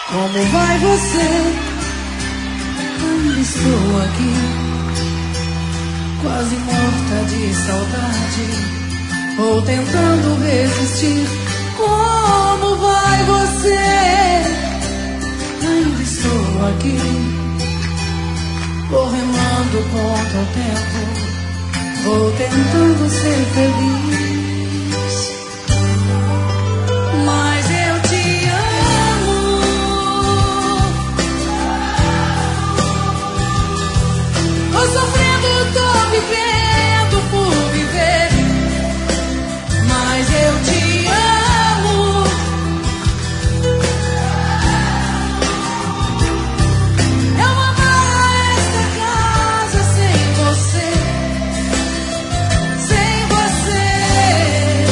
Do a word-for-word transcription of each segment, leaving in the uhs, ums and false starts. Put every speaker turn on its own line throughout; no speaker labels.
Como vai você? Ainda estou aqui, quase morta de saudade, ou tentando resistir. Como vai você? Ainda estou aqui, correndo contra o tempo, vou tentando ser feliz. Mas eu te amo, tô sofrendo, tô vivendo por viver. Mas eu te amo, eu amava esta casa sem você, sem você.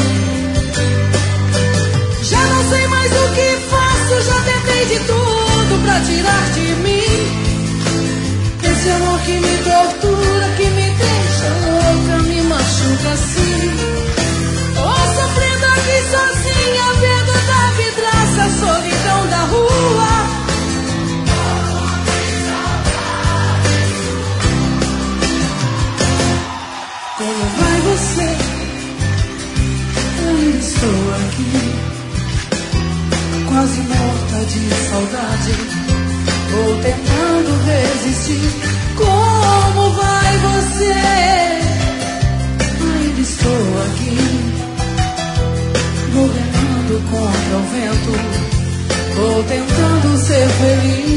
Já não sei mais o que faço, já tentei de tudo pra tirar de mim esse amor que me tortura, que me deixa louca, me machuca assim. Tô sofrendo aqui sozinha, vendo da vidraça a solidão da rua. Como vai você? Ainda estou aqui, quase morta de saudade, vou tentando resistir. Como vai você? Ainda estou aqui, vou remando contra o vento, vou tentando ser feliz.